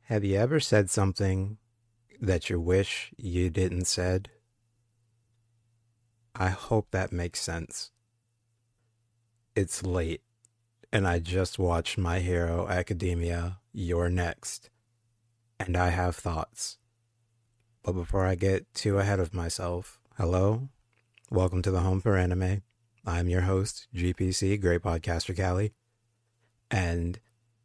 Have you ever said something that you wish you didn't said? I hope that makes sense. It's late, and I just watched My Hero Academia, You're Next, and I have thoughts. But before I get too ahead of myself, hello, welcome to the Home for Anime. I'm your host, GPC, Great Podcaster Callie, and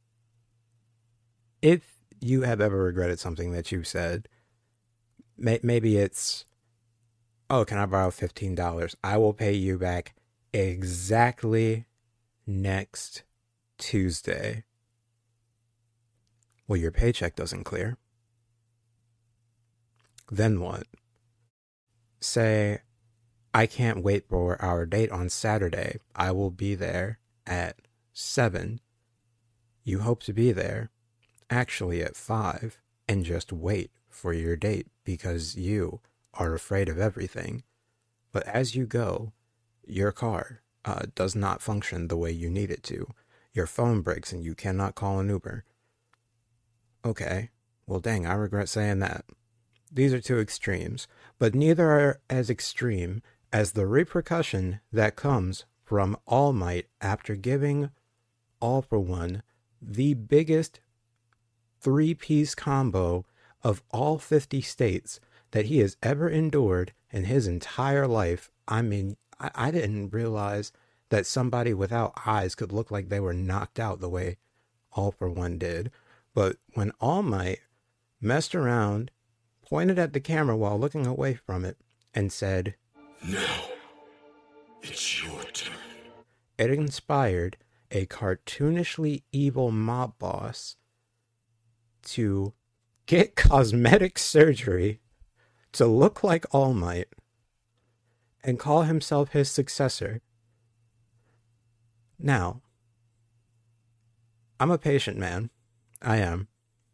if you have ever regretted something that you said, maybe it's, oh, can I borrow $15? I will pay you back exactly next Tuesday. Well, your paycheck doesn't clear. Then what? Say, I can't wait for our date on Saturday. I will be there at 7. You hope to be there actually at 5 and just wait for your date because you are afraid of everything. But as you go, your car does not function the way you need it to. Your phone breaks and you cannot call an Uber. Okay, well dang, I regret saying that. These are two extremes, but neither are as extreme as the repercussion that comes from All Might after giving All for One the biggest 3-piece combo of all 50 states that he has ever endured in his entire life. I mean, I didn't realize that somebody without eyes could look like they were knocked out the way All for One did. But when All Might messed around, pointed at the camera while looking away from it, and said, "Now, it's your turn," it inspired a cartoonishly evil mob boss to get cosmetic surgery to look like All Might and call himself his successor. Now, I'm a patient man. I am.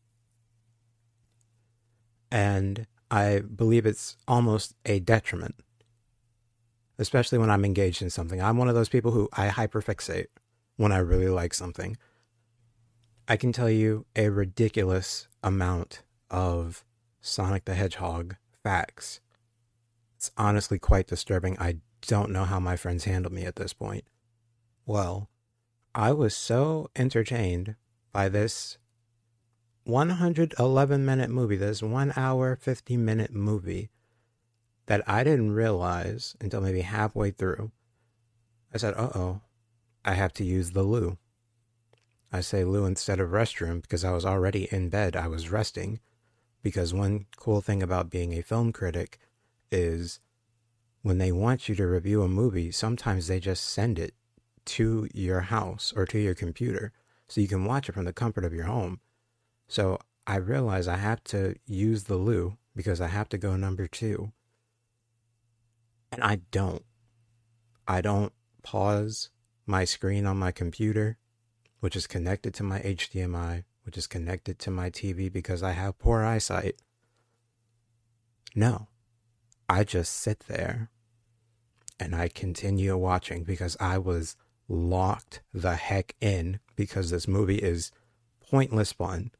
And I believe it's almost a detriment, especially when I'm engaged in something. I'm one of those people who I hyperfixate when I really like something. I can tell you a ridiculous amount of Sonic the Hedgehog facts. It's honestly quite disturbing. I don't know how my friends handle me at this point. Well, I was so entertained by this 111-minute movie, this 1 hour, 50-minute movie, that I didn't realize until maybe halfway through. I said, uh-oh, I have to use the loo. I say loo instead of restroom because I was already in bed. I was resting. Because one cool thing about being a film critic is when they want you to review a movie, sometimes they just send it to your house or to your computer so you can watch it from the comfort of your home. So I realize I have to use the loo because I have to go number 2. And I don't pause my screen on my computer, which is connected to my HDMI, which is connected to my TV because I have poor eyesight. No, I just sit there and I continue watching because I was locked the heck in because this movie is pointless fun.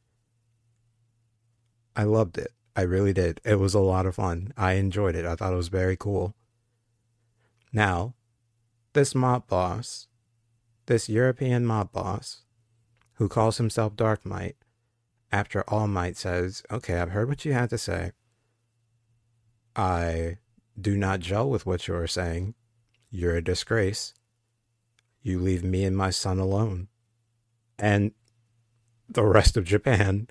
I loved it. I really did. It was a lot of fun. I enjoyed it. I thought it was very cool. Now, this mob boss, this European mob boss, who calls himself Dark Might, after All Might says, okay, I've heard what you had to say. I do not gel with what you are saying. You're a disgrace. You leave me and my son alone. And the rest of Japan.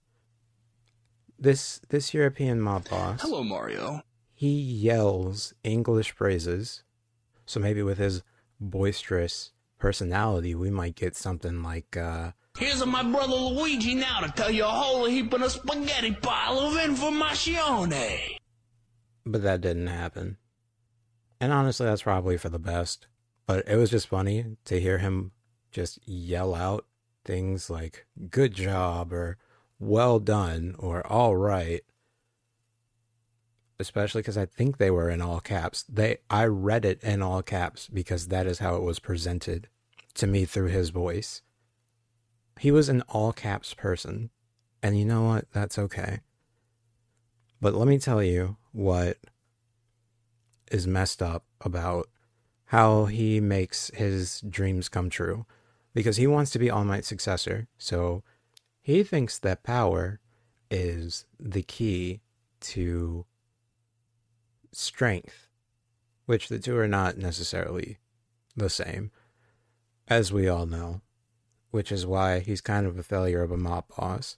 This European mob boss. Hello, Mario. He yells English phrases. So maybe with his boisterous personality, we might get something like, Here's my brother Luigi now to tell you a whole heap of a spaghetti pile of information. But that didn't happen. And honestly, that's probably for the best. But it was just funny to hear him just yell out things like, good job, or well done, or all right. Especially because I think they were in all caps. I read it in all caps because that is how it was presented to me through his voice. He was an all caps person. And you know what? That's okay. But let me tell you what is messed up about how he makes his dreams come true. Because he wants to be All Might's successor. So he thinks that power is the key to strength, which the two are not necessarily the same, as we all know, which is why he's kind of a failure of a mob boss.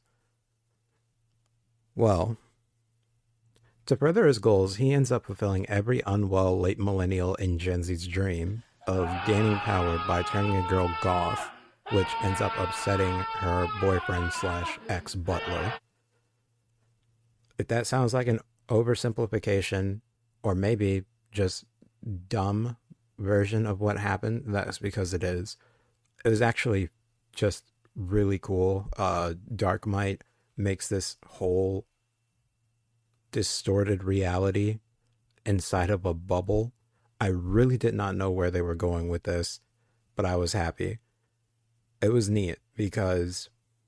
Well, to further his goals, he ends up fulfilling every unwell late millennial in Gen Z's dream of gaining power by turning a girl goth, which ends up upsetting her boyfriend slash ex-butler. If that sounds like an oversimplification, or maybe just dumb version of what happened, that's because it is. It was actually just really cool. Dark Might makes this whole distorted reality inside of a bubble. I really did not know where they were going with this, but I was happy. It was neat because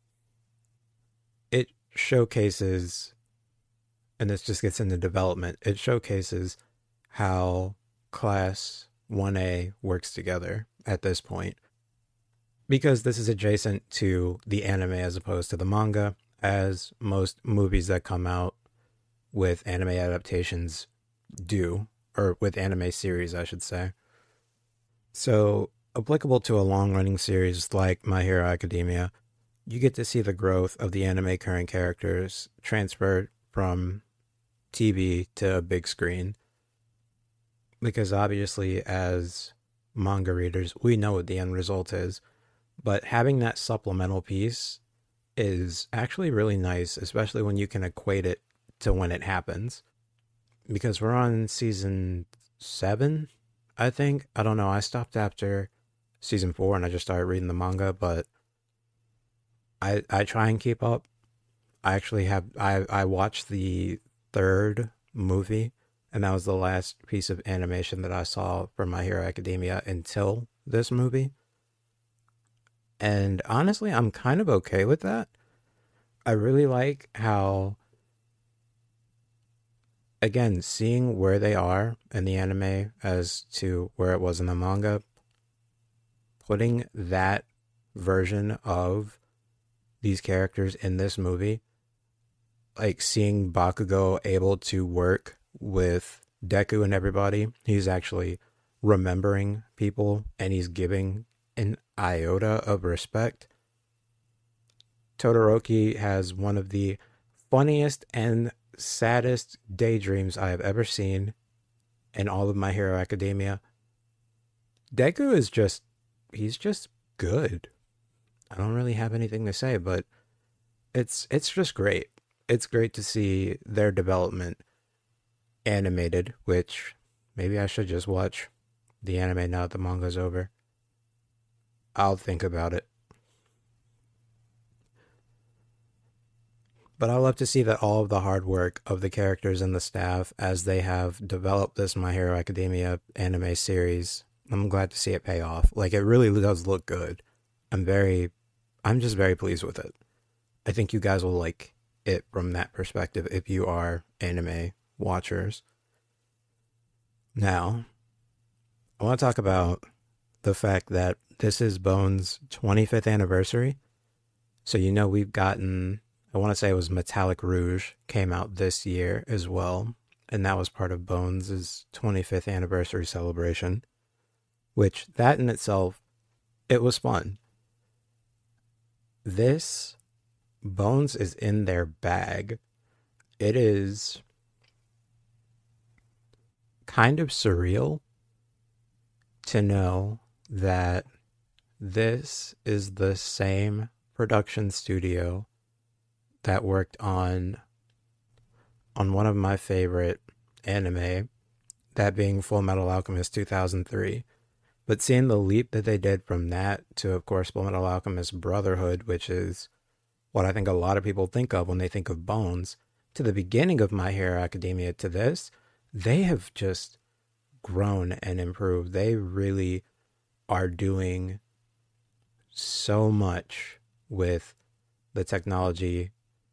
it showcases, and this just gets into development, it showcases how Class 1A works together at this point. Because this is adjacent to the anime as opposed to the manga, as most movies that come out with anime adaptations do, or with anime series, I should say. So, applicable to a long-running series like My Hero Academia, you get to see the growth of the anime current characters transferred from TV to a big screen. Because obviously, as manga readers, we know what the end result is. But having that supplemental piece is actually really nice, especially when you can equate it to when it happens. Because we're on season 7, I think. I don't know. I stopped after season 4 and I just started reading the manga, but I try and keep up. I actually have, I watched the 3rd movie, and that was the last piece of animation that I saw from My Hero Academia until this movie. And honestly, I'm kind of okay with that. I really like how, again, seeing where they are in the anime as to where it was in the manga, putting that version of these characters in this movie, like seeing Bakugo able to work with Deku and everybody, he's actually remembering people and he's giving an iota of respect. Todoroki has one of the funniest and saddest daydreams I have ever seen in all of My Hero Academia. Deku is he's just good. I don't really have anything to say, but it's just great. It's great to see their development animated, which maybe I should just watch the anime now that the manga's over. I'll think about it. But I love to see that all of the hard work of the characters and the staff as they have developed this My Hero Academia anime series, I'm glad to see it pay off. Like, it really does look good. I'm just very pleased with it. I think you guys will like it from that perspective if you are anime watchers. Now, I want to talk about the fact that this is Bones' 25th anniversary. So, we've gotten, I want to say it was Metallic Rouge came out this year as well. And that was part of Bones' 25th anniversary celebration. Which, that in itself, it was fun. This, Bones is in their bag. It is kind of surreal to know that this is the same production studio that worked on one of my favorite anime, that being Full Metal Alchemist 2003. But seeing the leap that they did from that to, of course, Full Metal Alchemist Brotherhood, which is what I think a lot of people think of when they think of Bones, to the beginning of My Hero Academia to this, they have just grown and improved. They really are doing so much with the technology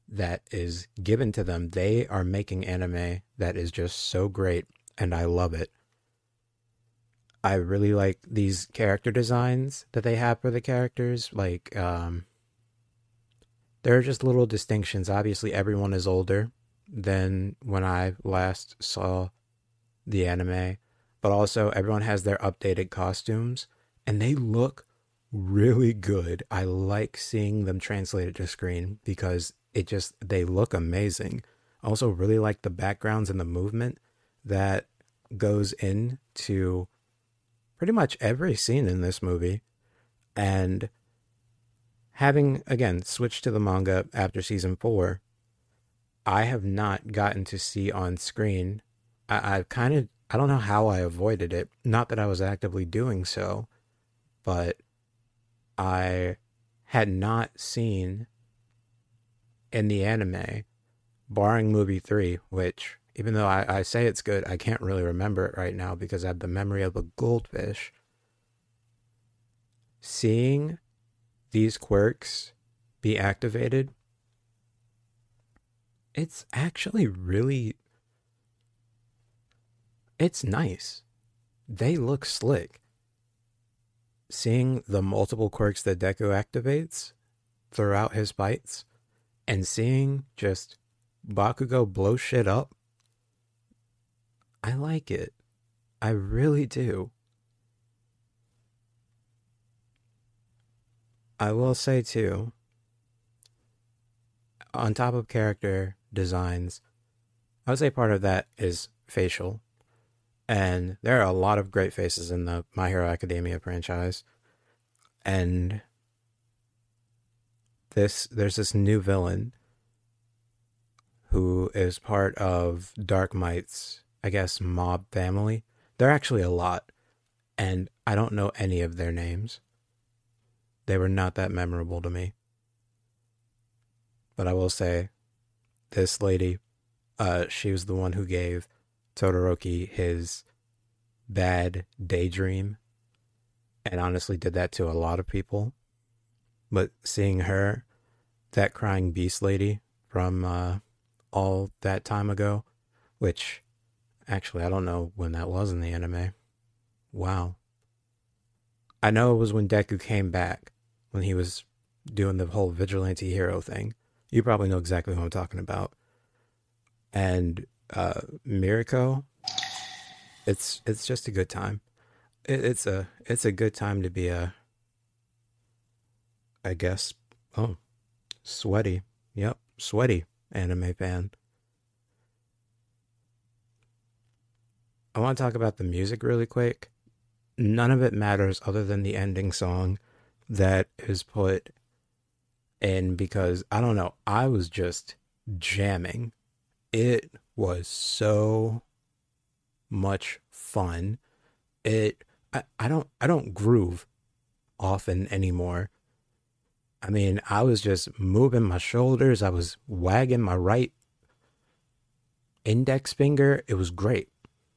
that is given to them. They are making anime that is just so great, and I love it. I really like these character designs that they have for the characters. Like, there are just little distinctions. Obviously, everyone is older than when I last saw the anime, but also everyone has their updated costumes, and they look really good. I like seeing them translated to screen because they look amazing. I also really like the backgrounds and the movement that goes into pretty much every scene in this movie. And having, again, switched to the manga after season 4, I have not gotten to see on screen. I don't know how I avoided it. Not that I was actively doing so, but I had not seen in the anime, barring movie 3, which, even though I say it's good, I can't really remember it right now because I have the memory of a goldfish. Seeing these quirks be activated, it's actually really, it's nice. They look slick. Seeing the multiple quirks that Deku activates throughout his fights, and seeing just Bakugo blow shit up, I like it. I really do. I will say too, on top of character designs, I would say part of that is facial. And there are a lot of great faces in the My Hero Academia franchise. And there's this new villain who is part of Dark Might's, I guess, mob family. They're actually a lot, and I don't know any of their names. They were not that memorable to me. But I will say, this lady, she was the one who gave Todoroki his bad daydream, and honestly did that to a lot of people. But seeing her, that crying beast lady from all that time ago, which actually I don't know when that was in the anime. Wow. I know it was when Deku came back, when he was doing the whole vigilante hero thing. You probably know exactly who I'm talking about. And Miriko, it's just a good time. It's a good time to be a, I guess, sweaty. Yep, sweaty anime fan. I want to talk about the music really quick. None of it matters other than the ending song that is put in because, I don't know, I was just jamming. It was so much fun. I don't groove often anymore. I mean, I was just moving my shoulders. I was wagging my right index finger. It was great.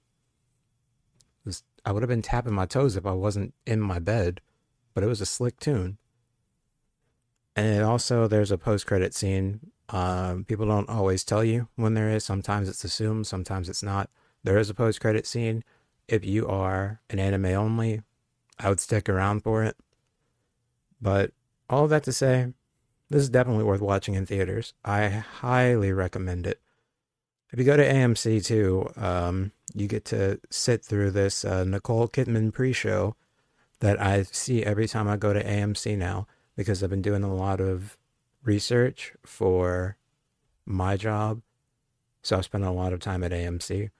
I would have been tapping my toes if I wasn't in my bed, but it was a slick tune. And also, there's a post-credit scene. People don't always tell you when there is. Sometimes it's assumed, sometimes it's not. There is a post-credit scene. If you are an anime only, I would stick around for it. But all of that to say, this is definitely worth watching in theaters. I highly recommend it. If you go to AMC too, you get to sit through this Nicole Kidman pre-show that I see every time I go to AMC now, because I've been doing a lot of research for my job. So I've spent a lot of time at AMC.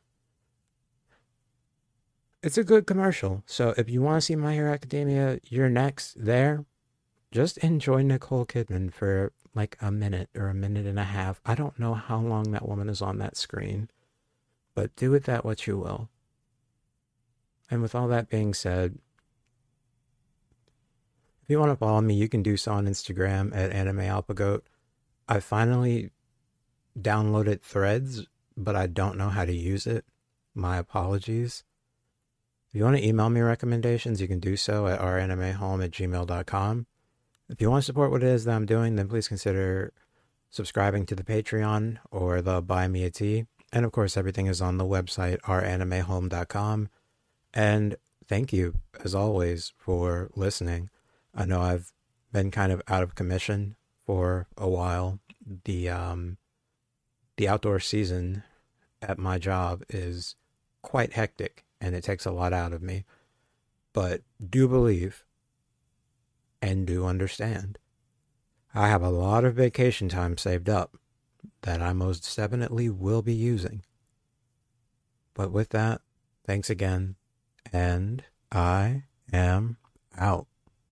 It's a good commercial. So if you want to see My Hero Academia, you're next there. Just enjoy Nicole Kidman for like a minute or a minute and a half. I don't know how long that woman is on that screen, but do with that what you will. And with all that being said, if you want to follow me, you can do so on Instagram at AnimeAlpagoat. I finally downloaded Threads, but I don't know how to use it. My apologies. If you want to email me recommendations, you can do so at ouranimehome@gmail.com. If you want to support what it is that I'm doing, then please consider subscribing to the Patreon or the Buy Me a Tea. And of course, everything is on the website, ouranimehome.com. And thank you, as always, for listening. I know I've been kind of out of commission for a while. The outdoor season at my job is quite hectic, and it takes a lot out of me. But do believe and do understand, I have a lot of vacation time saved up that I most definitely will be using. But with that, thanks again, and I am out.